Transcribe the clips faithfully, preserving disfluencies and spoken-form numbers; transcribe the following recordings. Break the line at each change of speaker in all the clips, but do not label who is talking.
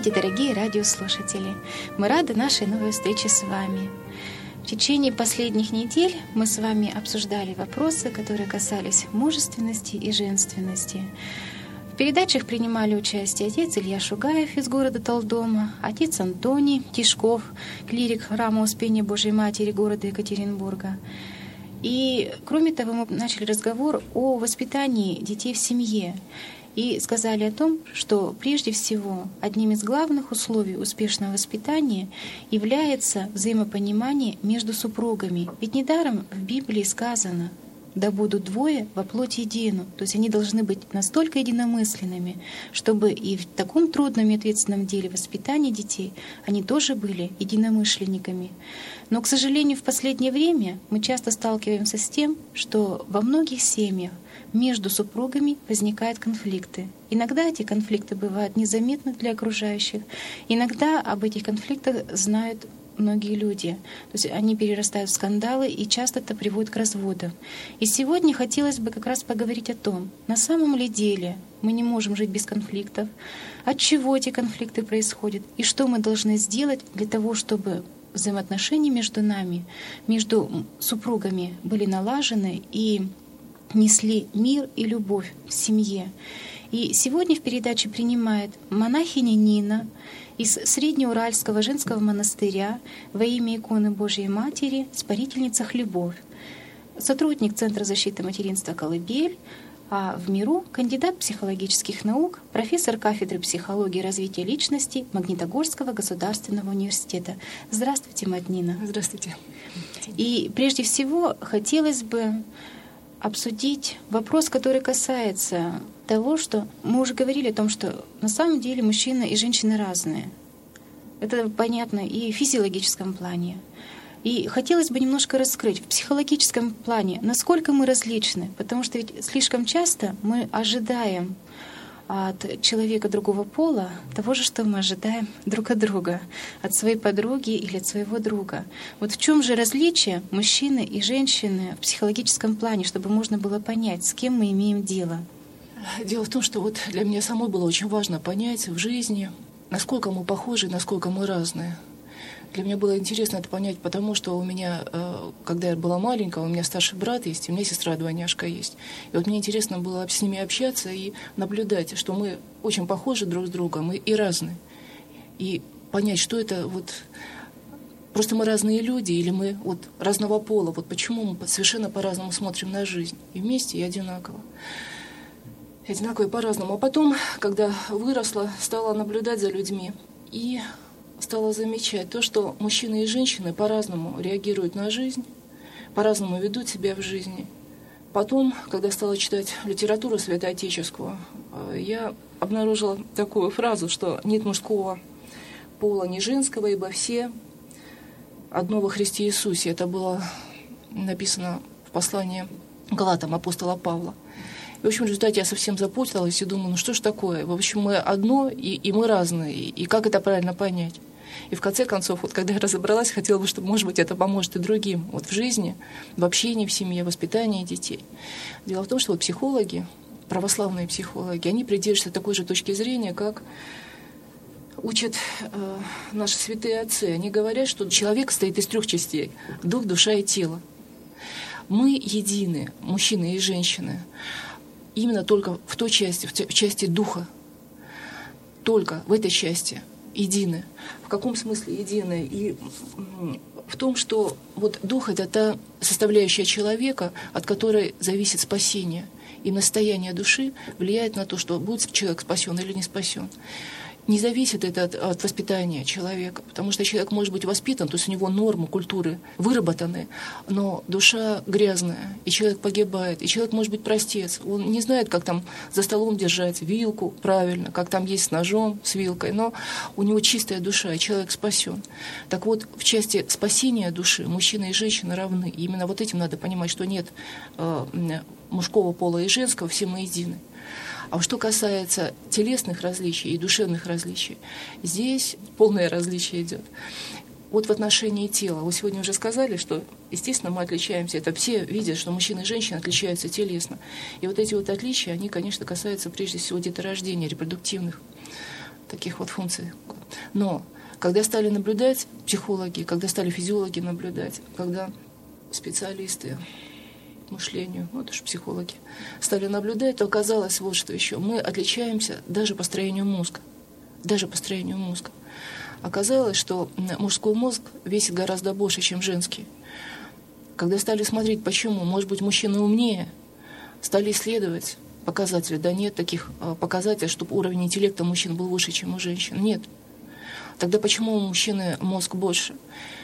Здравствуйте, дорогие радиослушатели! Мы рады нашей новой встрече с вами. В течение последних недель мы с вами обсуждали вопросы, которые касались мужественности и женственности. В передачах принимали участие отец Илья Шугаев из города Талдома, отец Антоний Тишков, клирик храма Успения Божией Матери города Екатеринбурга. И, кроме того, мы начали разговор о воспитании детей в семье и сказали о том, что прежде всего одним из главных условий успешного воспитания является взаимопонимание между супругами. Ведь недаром в Библии сказано: «Да будут двое во плоти едину». То есть они должны быть настолько единомысленными, чтобы и в таком трудном и ответственном деле воспитания детей они тоже были единомышленниками. Но, к сожалению, в последнее время мы часто сталкиваемся с тем, что во многих семьях между супругами возникают конфликты. Иногда эти конфликты бывают незаметны для окружающих, иногда об этих конфликтах знают многие люди. То есть они перерастают в скандалы, и часто это приводит к разводам. И сегодня хотелось бы как раз поговорить о том, на самом ли деле мы не можем жить без конфликтов, от чего эти конфликты происходят, и что мы должны сделать для того, чтобы взаимоотношения между нами, между супругами были налажены и несли мир и любовь в семье. И сегодня в передаче принимает монахиня Нина из Среднеуральского женского монастыря во имя иконы Божией Матери, Спарительница Хлебовь, сотрудник Центра защиты материнства «Колыбель», а в миру кандидат психологических наук, профессор кафедры психологии и развития личности Магнитогорского государственного университета. Здравствуйте, мать Нина.
Здравствуйте.
И прежде всего хотелось бы обсудить вопрос, который касается того, что мы уже говорили о том, что на самом деле мужчина и женщина разные. Это понятно и в физиологическом плане. И хотелось бы немножко раскрыть в психологическом плане, насколько мы различны, потому что ведь слишком часто мы ожидаем от человека другого пола того же, что мы ожидаем друг от друга, от своей подруги или от своего друга. Вот в чем же различие мужчины и женщины в психологическом плане, чтобы можно было понять, с кем мы имеем дело?
Дело в том, что вот для меня самой было очень важно понять в жизни, насколько мы похожи, насколько мы разные. Для меня было интересно это понять, потому что у меня, когда я была маленькая, у меня старший брат есть, и у меня сестра-двойняшка есть. И вот мне интересно было с ними общаться и наблюдать, что мы очень похожи друг с другом мы и разные. И понять, что это вот... Просто мы разные люди, или мы вот разного пола. Вот почему мы совершенно по-разному смотрим на жизнь. И вместе, и одинаково. Одинаково и по-разному. А потом, когда выросла, стала наблюдать за людьми. И... стала замечать то, что мужчины и женщины по-разному реагируют на жизнь, по-разному ведут себя в жизни. Потом, когда стала читать литературу святоотеческую, я обнаружила такую фразу, что нет мужского пола, ни женского, ибо все одно во Христе Иисусе. Это было написано в послании к Галатам апостола Павла. И, в общем, в результате я совсем запуталась и думаю, ну что ж такое? В общем, мы одно, и, и мы разные. И как это правильно понять? И в конце концов, вот когда я разобралась, хотела бы, чтобы, может быть, это поможет и другим. Вот в жизни, в общении, в семье, в воспитании детей. Дело в том, что вот психологи, православные психологи, они придерживаются такой же точки зрения, как учат э, наши святые отцы. Они говорят, что человек состоит из трех частей – дух, душа и тело. Мы едины, мужчины и женщины, именно только в той части, в части духа. Только в этой части едины. В каком смысле едины? И в том, что вот дух — это та составляющая человека, от которой зависит спасение. И настояние души влияет на то, что будет человек спасен или не спасен. Не зависит это от, от воспитания человека, потому что человек может быть воспитан, то есть у него нормы культуры выработаны, но душа грязная, и человек погибает, и человек может быть простец. Он не знает, как там за столом держать вилку правильно, как там есть с ножом, с вилкой, но у него чистая душа, и человек спасен. Так вот, в части спасения души мужчина и женщина равны. И именно вот этим надо понимать, что нет э, мужского пола и женского, все мы едины. А что касается телесных различий и душевных различий, здесь полное различие идет. Вот в отношении тела. Вы сегодня уже сказали, что, естественно, мы отличаемся. Это все видят, что мужчины и женщины отличаются телесно. И вот эти вот отличия, они, конечно, касаются прежде всего деторождения, репродуктивных таких вот функций. Но когда стали наблюдать психологи, когда стали физиологи наблюдать, когда специалисты по мышлению, ну это же психологи, стали наблюдать, то оказалось вот что еще. Мы отличаемся даже по строению мозга. Даже по строению мозга. Оказалось, что мужской мозг весит гораздо больше, чем женский. Когда стали смотреть, почему, может быть, мужчины умнее, стали исследовать показатели. Да нет таких показателей, чтобы уровень интеллекта мужчин был выше, чем у женщин. Нет. Тогда почему у мужчины мозг больше?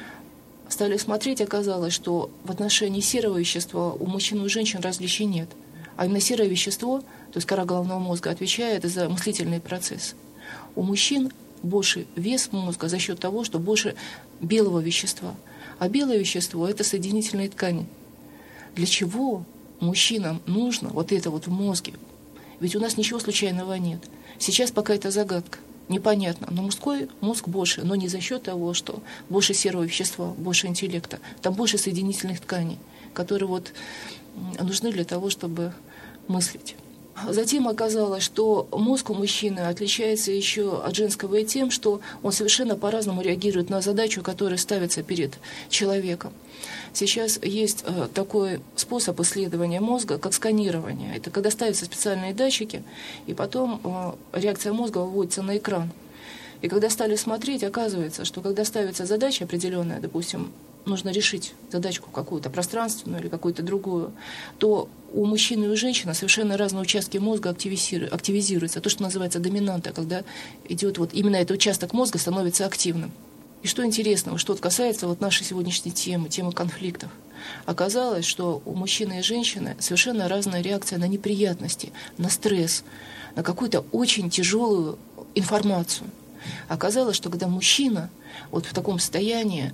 Стали смотреть, оказалось, что в отношении серого вещества у мужчин и у женщин различий нет. А именно серое вещество, то есть кора головного мозга, отвечает за мыслительный процесс. У мужчин больше вес мозга за счет того, что больше белого вещества. А белое вещество – это соединительные ткани. Для чего мужчинам нужно вот это вот в мозге? Ведь у нас ничего случайного нет. Сейчас пока это загадка. Непонятно. Но мужской мозг больше, но не за счет того, что больше серого вещества, больше интеллекта. Там больше соединительных тканей, которые вот нужны для того, чтобы мыслить. Затем оказалось, что мозг у мужчины отличается еще от женского и тем, что он совершенно по-разному реагирует на задачу, которая ставится перед человеком. Сейчас есть такой способ исследования мозга, как сканирование. Это когда ставятся специальные датчики, и потом реакция мозга выводится на экран. И когда стали смотреть, оказывается, что когда ставится задача определенная, допустим, нужно решить задачку какую-то пространственную или какую-то другую, то у мужчины и у женщины совершенно разные участки мозга активизируются. То, что называется доминанта, когда идет вот именно этот участок мозга становится активным. И что интересного, что касается вот нашей сегодняшней темы, темы конфликтов. Оказалось, что у мужчины и женщины совершенно разная реакция на неприятности, на стресс, на какую-то очень тяжелую информацию. Оказалось, что когда мужчина вот в таком состоянии,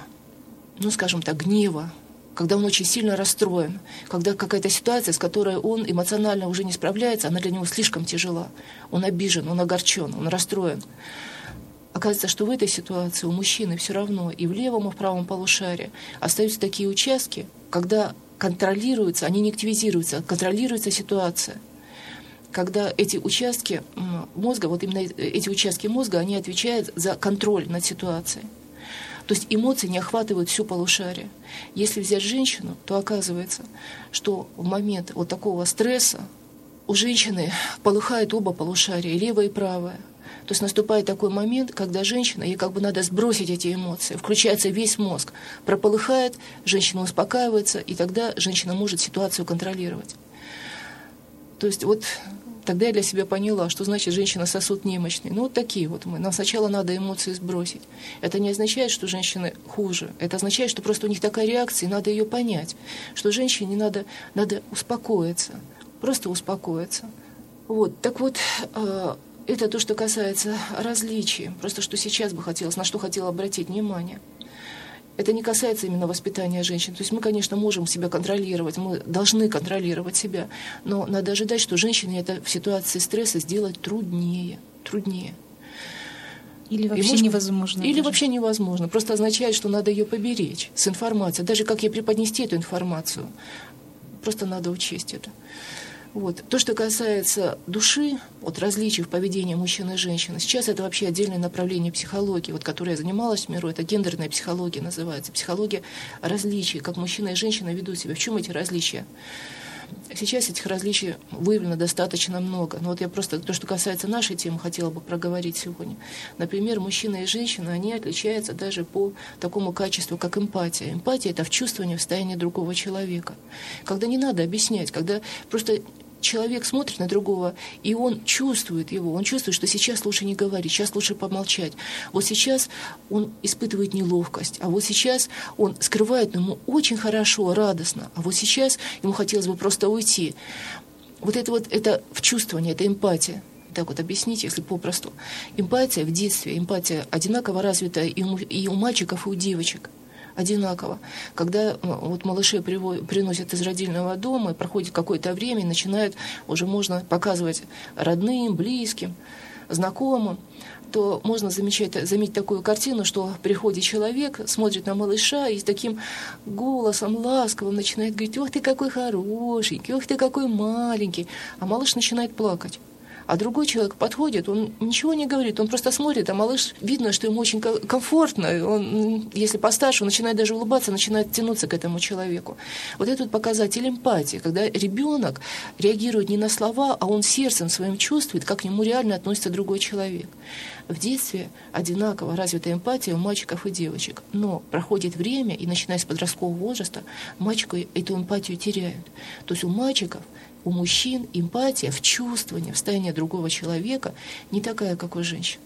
ну, скажем так, гнева, когда он очень сильно расстроен, когда какая-то ситуация, с которой он эмоционально уже не справляется, она для него слишком тяжела. Он обижен, он огорчен, он расстроен. Оказывается, что в этой ситуации у мужчины все равно и в левом, и в правом полушарии остаются такие участки, когда контролируются, они не активизируются, а контролируется ситуация. Когда эти участки мозга, вот именно эти участки мозга, они отвечают за контроль над ситуацией. То есть эмоции не охватывают все полушарие. Если взять женщину, то оказывается, что в момент вот такого стресса у женщины полыхает оба полушария, и левое, и правое. То есть наступает такой момент, когда женщина, ей как бы надо сбросить эти эмоции, включается весь мозг, прополыхает, женщина успокаивается, и тогда женщина может ситуацию контролировать. То есть вот тогда я для себя поняла, что значит женщина сосуд немощный. Ну вот такие вот мы. Нам сначала надо эмоции сбросить. Это не означает, что женщины хуже. Это означает, что просто у них такая реакция, и надо ее понять. Что женщине надо, надо успокоиться. Просто успокоиться. Вот. Так вот, это то, что касается различий. Просто что сейчас бы хотелось, на что хотела обратить внимание. Это не касается именно воспитания женщин. То есть мы, конечно, можем себя контролировать, мы должны контролировать себя, но надо ожидать, что женщине это в ситуации стресса сделать труднее, труднее.
Или вообще может, невозможно.
Или
даже.
вообще невозможно. Просто означает, что надо ее поберечь с информацией. Даже как ей преподнести эту информацию. Просто надо учесть это. Вот. То, что касается души, вот различий в поведении мужчин и женщин, сейчас это вообще отдельное направление психологии, вот, которое я занималась в миру, это гендерная психология называется, психология различий, как мужчина и женщина ведут себя. В чем эти различия? Сейчас этих различий выявлено достаточно много. Но вот я просто, то, что касается нашей темы, хотела бы проговорить сегодня. Например, мужчина и женщина, они отличаются даже по такому качеству, как эмпатия. Эмпатия – это вчувствование в состоянии другого человека. Когда не надо объяснять, когда просто человек смотрит на другого, и он чувствует его, он чувствует, что сейчас лучше не говорить, сейчас лучше помолчать. Вот сейчас он испытывает неловкость, а вот сейчас он скрывает, но ему очень хорошо, радостно, а вот сейчас ему хотелось бы просто уйти. Вот это вот, это вчувствование, это эмпатия. Так вот объяснить, если попросту. Эмпатия в детстве, эмпатия одинаково развитая и у, и у мальчиков, и у девочек. Одинаково. Когда вот малышей приносят из родильного дома, и проходит какое-то время, и начинают, уже можно показывать родным, близким, знакомым, то можно замечать, заметить такую картину, что приходит человек, смотрит на малыша и с таким голосом ласковым начинает говорить: «Ох ты какой хорошенький, ох ты какой маленький», а малыш начинает плакать. А другой человек подходит, он ничего не говорит, он просто смотрит, а малыш, видно, что ему очень комфортно. Он, если постарше, он начинает даже улыбаться, начинает тянуться к этому человеку. Вот это вот показатель эмпатии, когда ребенок реагирует не на слова, а он сердцем своим чувствует, как к нему реально относится другой человек. В детстве одинаково развита эмпатия у мальчиков и девочек. Но проходит время, и начиная с подросткового возраста, мальчики эту эмпатию теряют. То есть у мальчиков, у мужчин эмпатия в чувствовании, в состоянии другого человека не такая, как у женщин.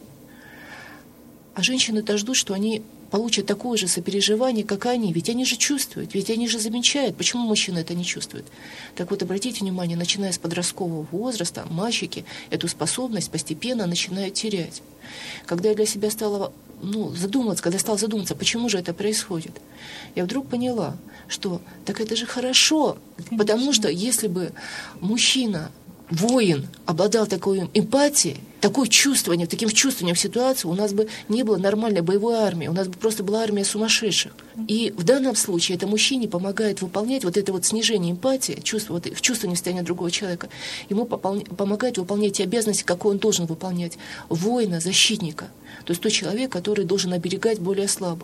А женщины-то ждут, что они получат такое же сопереживание, как и они. Ведь они же чувствуют, ведь они же замечают. Почему мужчины это не чувствуют? Так вот, обратите внимание, начиная с подросткового возраста, мальчики эту способность постепенно начинают терять. Когда я для себя стала ну, задумываться, когда я стала задумываться, почему же это происходит, я вдруг поняла, что так это же хорошо, Конечно. Потому что если бы мужчина, воин, обладал такой эмпатией, такое чувствование, таким чувствованием ситуации, у нас бы не было нормальной боевой армии, у нас бы просто была армия сумасшедших. И в данном случае это мужчине помогает выполнять вот это вот снижение эмпатии, чувство, вот, в чувствовании состояния другого человека, ему попол... помогает выполнять те обязанности, какие он должен выполнять, воина, защитника, то есть тот человек, который должен оберегать более слабых.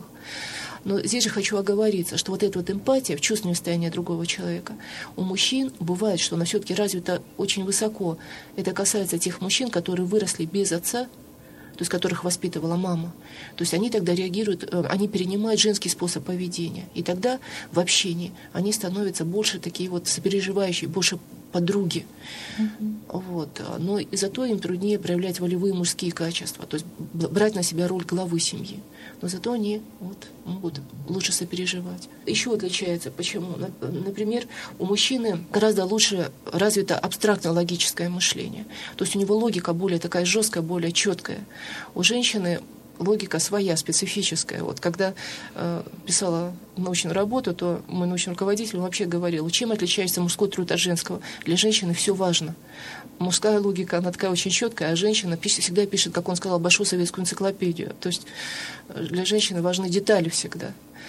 Но здесь же хочу оговориться, что вот эта вот эмпатия в чувственном состоянии другого человека у мужчин бывает, что она все-таки развита очень высоко. Это касается тех мужчин, которые выросли без отца, то есть которых воспитывала мама. То есть они тогда реагируют, они перенимают женский способ поведения. И тогда в общении они становятся больше такие вот сопереживающие, больше подруги. Mm-hmm. Вот. Но и зато им труднее проявлять волевые мужские качества, то есть брать на себя роль главы семьи. Но зато они вот, могут лучше сопереживать. Еще отличается почему. Например, у мужчины гораздо лучше развито абстрактно-логическое мышление. То есть у него логика более такая жесткая, более четкая. У женщины логика своя, специфическая. Вот когда э, писала научную работу, то мой научный руководитель вообще говорил, чем отличается мужской труд от женского. Для женщины все важно. Мужская логика, она такая очень четкая, а женщина пишет, всегда пишет, как он сказал, большую советскую энциклопедию. То есть для женщины важны детали всегда.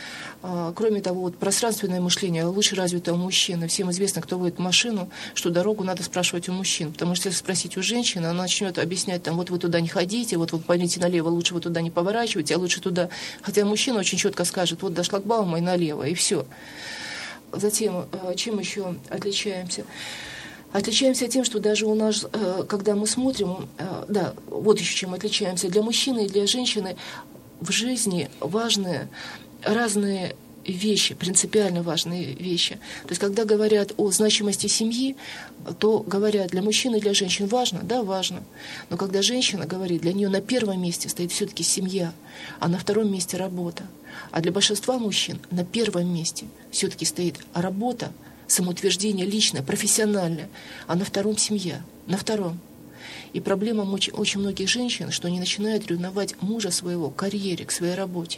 Кроме того, вот пространственное мышление лучше развито у мужчины. Всем известно, кто водит машину, что дорогу надо спрашивать у мужчин. Потому что если спросить у женщины, она начнет объяснять, там, вот вы туда не ходите, вот вы пойдите налево, лучше вы туда не поворачивайте, а лучше туда. Хотя мужчина очень четко скажет, вот до шлагбаума и налево, и все. Затем, чем еще отличаемся? Отличаемся тем, что даже у нас, когда мы смотрим, да, вот еще чем отличаемся. Для мужчины и для женщины в жизни важны разные вещи, принципиально важные вещи. То есть, когда говорят о значимости семьи, то говорят, для мужчин и для женщин важно, да, важно. Но когда женщина говорит, для нее на первом месте стоит все-таки семья, а на втором месте работа. А для большинства мужчин на первом месте все-таки стоит работа, самоутверждение личное, профессиональное, а на втором семья, на втором. И проблема очень многих женщин, что они начинают ревновать мужа своего к карьере, к своей работе.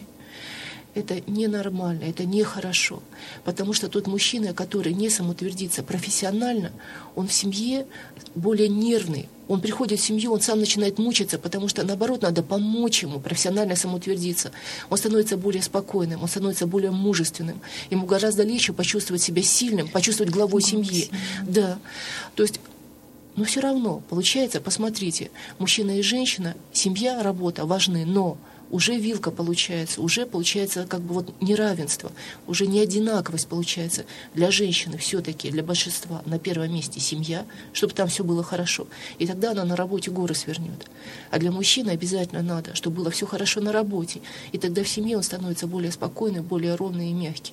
Это ненормально, это нехорошо. Потому что тот мужчина, который не самоутвердится профессионально, он в семье более нервный. Он приходит в семью, он сам начинает мучиться, потому что, наоборот, надо помочь ему профессионально самоутвердиться. Он становится более спокойным, он становится более мужественным. Ему гораздо легче почувствовать себя сильным, почувствовать главой семьи. Да. То есть, но все равно, получается, посмотрите, мужчина и женщина, семья, работа важны, но уже вилка получается, уже получается как бы вот неравенство, уже не одинаковость получается. Для женщины все-таки, для большинства на первом месте семья, чтобы там все было хорошо. И тогда она на работе горы свернет. А для мужчины обязательно надо, чтобы было все хорошо на работе. И тогда в семье он становится более спокойным, более ровный и мягкий.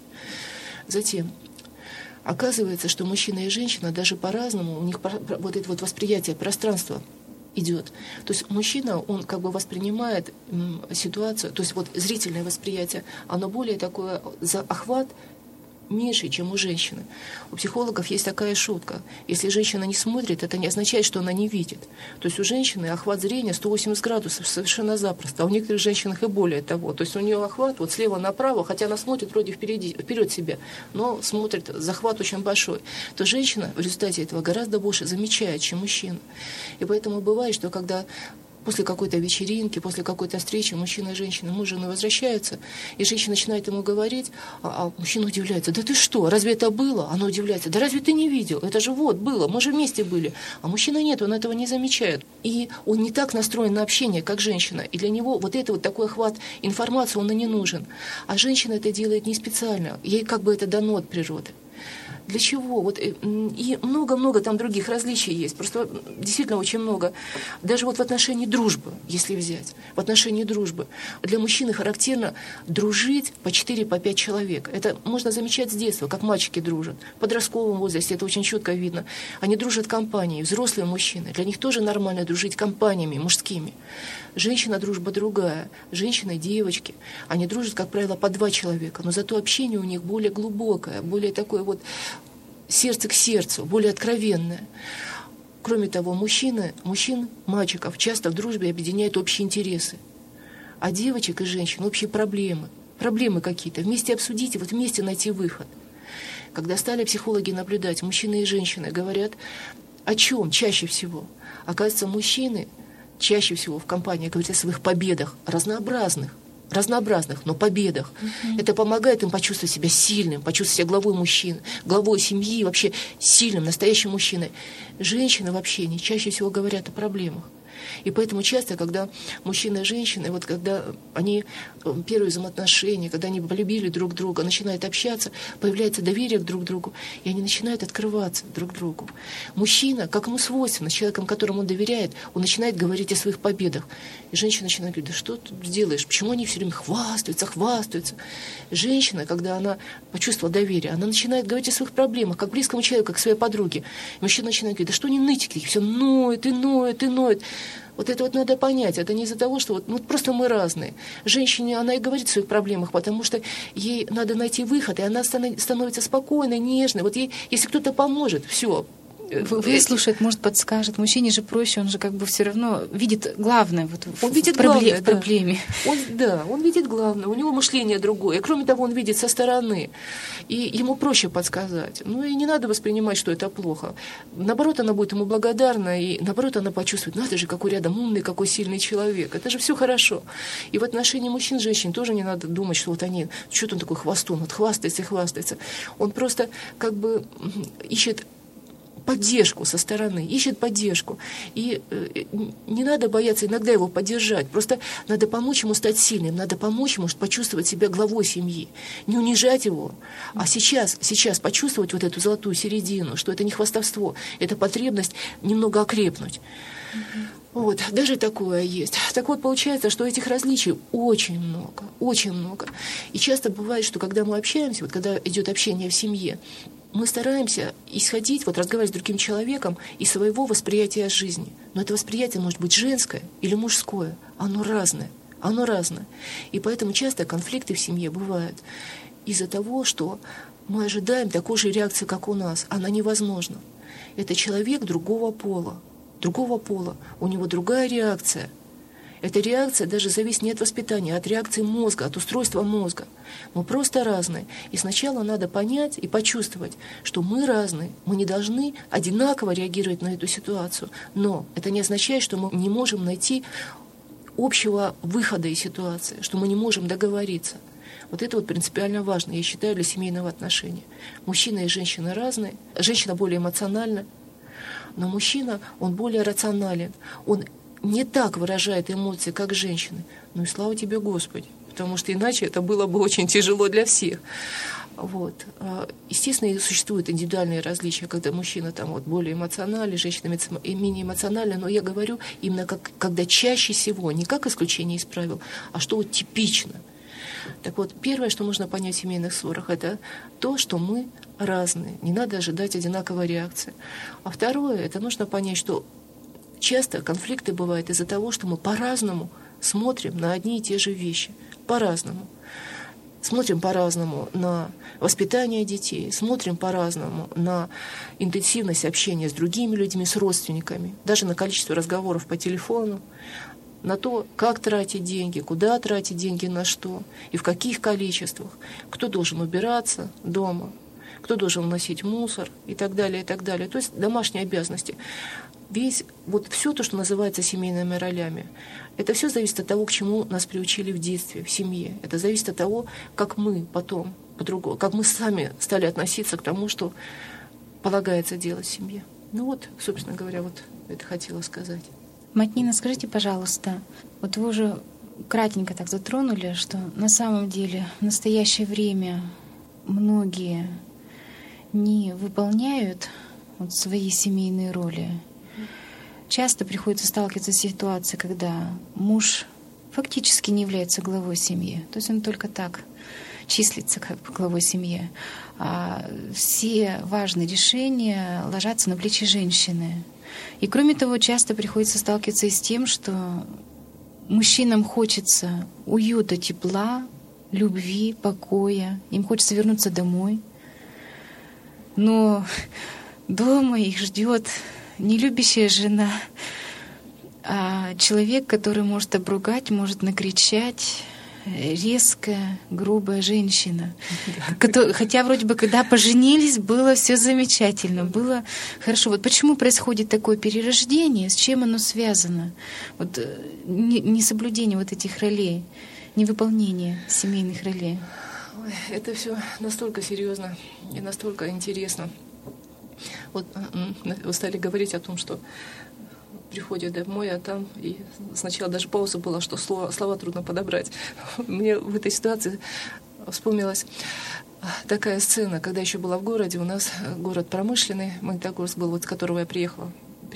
Затем оказывается, что мужчина и женщина даже по-разному, у них вот это вот восприятие пространства идет. То есть мужчина, он как бы воспринимает м, ситуацию, то есть вот зрительное восприятие, оно более такое, за охват меньше, чем у женщины. У психологов есть такая шутка. Если женщина не смотрит, это не означает, что она не видит. То есть у женщины охват зрения сто восемьдесят градусов совершенно запросто, а у некоторых женщин и более того. То есть у нее охват вот слева направо, хотя она смотрит вроде впереди, вперед себя, но смотрит, захват очень большой. То женщина в результате этого гораздо больше замечает, чем мужчина. И поэтому бывает, что когда после какой-то вечеринки, после какой-то встречи мужчина и женщина, муж и жена возвращаются, и женщина начинает ему говорить, а, а мужчина удивляется: да ты что, разве это было? Она удивляется: да разве ты не видел? Это же вот было, мы же вместе были. А мужчина нет, он этого не замечает. И он не так настроен на общение, как женщина. И для него вот это вот такой охват информации, он и не нужен. А женщина это делает не специально, ей как бы это дано от природы. Для чего? Вот, и много-много там других различий есть. Просто действительно очень много. Даже вот в отношении дружбы, если взять. В отношении дружбы. Для мужчины характерно дружить по четыре, по пять человек. Это можно замечать с детства, как мальчики дружат. В подростковом возрасте это очень четко видно. Они дружат компанией, взрослые мужчины. Для них тоже нормально дружить компаниями мужскими. Женщина дружба другая. Женщины, девочки. Они дружат, как правило, по два человека. Но зато общение у них более глубокое, более такое вот сердце к сердцу, более откровенное. Кроме того, мужчины, мужчин, мальчиков часто в дружбе объединяют общие интересы. А девочек и женщин общие проблемы. Проблемы какие-то. Вместе обсудить и вот вместе найти выход. Когда стали психологи наблюдать, мужчины и женщины говорят о чем чаще всего? Оказывается, мужчины чаще всего в компании говорят о своих победах, разнообразных, разнообразных, но победах. Mm-hmm. Это помогает им почувствовать себя сильным, почувствовать себя главой мужчины, главой семьи, вообще сильным, настоящим мужчиной. Женщины в общении чаще всего говорят о проблемах. И поэтому часто, когда мужчина и женщина, вот когда они первые взаимоотношения, когда они полюбили друг друга, начинают общаться, появляется доверие к друг другу, и они начинают открываться друг другу. Мужчина, как ему свойственно, с человеком, которому он доверяет, он начинает говорить о своих победах. И женщина начинает говорить: да что ты делаешь? Почему они все время хвастаются, хвастаются? Женщина, когда она почувствовала доверие, она начинает говорить о своих проблемах, как близкому человеку, как своей подруге. И мужчина начинает говорить: да что они нытики, все ноют и ноют и ноют. Вот это вот надо понять. Это не из-за того, что вот, ну, просто мы разные. Женщине, она и говорит о своих проблемах, потому что ей надо найти выход, и она становится спокойной, нежной. Вот ей, если кто-то поможет, все.
Выслушает, может, подскажет. Мужчине же проще, он же как бы все равно видит главное вот
он
в,
видит
в, проблем,
главное,
в проблеме.
Да. Он, да, он видит главное, у него мышление другое. И, кроме того, он видит со стороны, и ему проще подсказать. Ну и не надо воспринимать, что это плохо. Наоборот, она будет ему благодарна, и наоборот, она почувствует: надо же, какой рядом умный, какой сильный человек. Это же все хорошо. И в отношении мужчин и женщин тоже не надо думать, что вот они, что-то он такой хвостун, вот хвастается и хвастается. Он просто как бы ищет поддержку со стороны, ищет поддержку. И э, не надо бояться иногда его поддержать. Просто надо помочь ему стать сильным, надо помочь ему почувствовать себя главой семьи. Не унижать его, а сейчас, сейчас почувствовать вот эту золотую середину, что это не хвастовство, это потребность немного окрепнуть. Mm-hmm. Вот, даже такое есть. Так вот, получается, что этих различий очень много, очень много. И часто бывает, что когда мы общаемся, вот когда идет общение в семье, мы стараемся исходить, вот разговаривать с другим человеком из своего восприятия жизни. Но это восприятие может быть женское или мужское. Оно разное. Оно разное. И поэтому часто конфликты в семье бывают из-за того, что мы ожидаем такой же реакции, как у нас. Она невозможна. Это человек другого пола. Другого пола. У него другая реакция. Эта реакция даже зависит не от воспитания, а от реакции мозга, от устройства мозга. Мы просто разные. И сначала надо понять и почувствовать, что мы разные. Мы не должны одинаково реагировать на эту ситуацию. Но это не означает, что мы не можем найти общего выхода из ситуации, что мы не можем договориться. Вот это вот принципиально важно, я считаю, для семейного отношения. Мужчина и женщина разные. Женщина более эмоциональна, но мужчина, он более рационален. Он не так выражает эмоции, как женщины. Ну и слава тебе, Господи, потому что иначе это было бы очень тяжело для всех. Вот. Естественно, существуют индивидуальные различия, когда мужчина там вот более эмоциональный, женщина менее эмоциональная, но я говорю именно как, когда чаще всего, не как исключение из правил, а что вот типично. Так вот, первое, что нужно понять в семейных ссорах, это то, что мы разные, не надо ожидать одинаковой реакции. А второе, это нужно понять, что часто конфликты бывают из-за того, что мы по-разному смотрим на одни и те же вещи. По-разному. Смотрим по-разному на воспитание детей, смотрим по-разному на интенсивность общения с другими людьми, с родственниками, даже на количество разговоров по телефону, на то, как тратить деньги, куда тратить деньги, на что и в каких количествах, кто должен убираться дома, кто должен уносить мусор и так далее, и так далее. То есть домашние обязанности. Весь, вот все то, что называется семейными ролями, это все зависит от того, к чему нас приучили в детстве, в семье. Это зависит от того, как мы потом, по-другому, как мы сами стали относиться к тому, что полагается делать в семье. Ну вот, собственно говоря, вот это хотела сказать.
Мать Нина, скажите, пожалуйста, вот вы уже кратенько так затронули, что на самом деле в настоящее время многие не выполняют вот свои семейные роли. Часто приходится сталкиваться с ситуацией, когда муж фактически не является главой семьи. То есть он только так числится как главой семьи. А все важные решения ложатся на плечи женщины. И кроме того, часто приходится сталкиваться и с тем, что мужчинам хочется уюта, тепла, любви, покоя. Им хочется вернуться домой. Но дома их ждет не любящая жена, а человек, который может обругать, может накричать, резкая, грубая женщина. Да. Хотя вроде бы, когда поженились, было все замечательно, было хорошо. Вот почему происходит такое перерождение, с чем оно связано? Вот несоблюдение вот этих ролей, невыполнение семейных ролей.
Ой, это все настолько серьезно и настолько интересно. Вот вы стали говорить о том, что приходит домой, а там и сначала даже пауза была, что слова, слова трудно подобрать. Мне в этой ситуации вспомнилась такая сцена, когда еще была в городе, у нас город промышленный, Магнитогорск был, вот с которого я приехала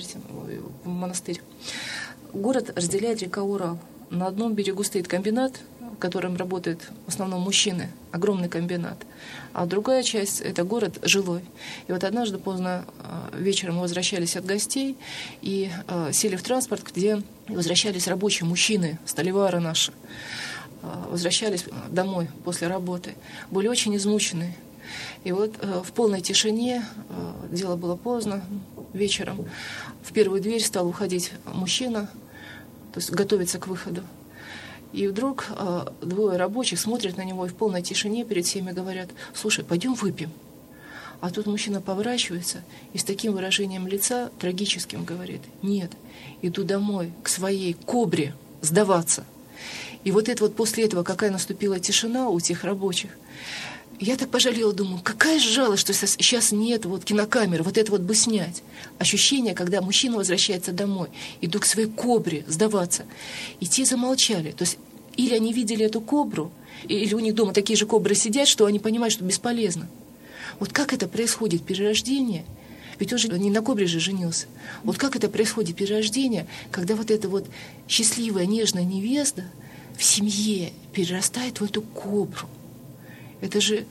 в монастырь. Город разделяет река Урал. На одном берегу стоит комбинат, в котором работают в основном мужчины, огромный комбинат. А другая часть — это город жилой. И вот однажды поздно вечером мы возвращались от гостей и э, сели в транспорт, где возвращались рабочие мужчины, столевары наши. Э, возвращались домой после работы. Были очень измучены. И вот э, в полной тишине, э, дело было поздно, вечером, в первую дверь стал уходить мужчина, то есть готовиться к выходу. И вдруг э, двое рабочих смотрят на него и в полной тишине перед всеми говорят: «Слушай, пойдем выпьем». А тут мужчина поворачивается и с таким выражением лица, трагическим, говорит: «Нет, иду домой, к своей кобре сдаваться». И вот это вот после этого, какая наступила тишина у тех рабочих. Я так пожалела, думаю, какая жалость, что сейчас нет вот кинокамер, вот это вот бы снять. Ощущение, когда мужчина возвращается домой, иду к своей кобре сдаваться. И те замолчали. То есть или они видели эту кобру, или у них дома такие же кобры сидят, что они понимают, что бесполезно. Вот как это происходит, перерождение? Ведь он же не на кобре же женился. Вот как это происходит, перерождение, когда вот эта вот счастливая, нежная невеста в семье перерастает в эту кобру. Это же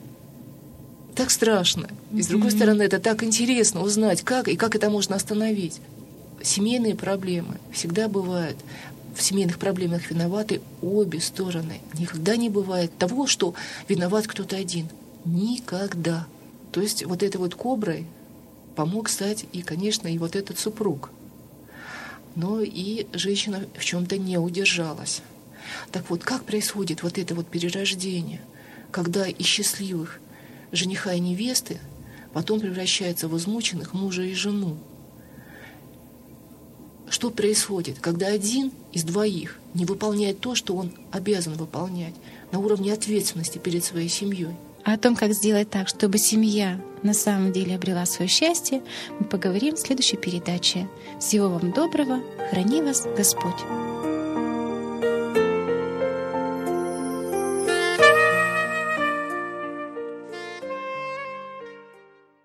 так страшно. И с другой mm-hmm. стороны, это так интересно узнать, как и как это можно остановить. Семейные проблемы всегда бывают. В семейных проблемах виноваты обе стороны. Никогда не бывает того, что виноват кто-то один. Никогда. То есть вот этой вот коброй помог стать и, конечно, и вот этот супруг. Но и женщина в чем-то не удержалась. Так вот, как происходит вот это вот перерождение, когда из счастливых жениха и невесты потом превращаются в измученных мужа и жену? Что происходит, когда один из двоих не выполняет то, что он обязан выполнять на уровне ответственности перед своей семьей?
А о том, как сделать так, чтобы семья на самом деле обрела свое счастье, мы поговорим в следующей передаче. Всего вам доброго, храни вас Господь!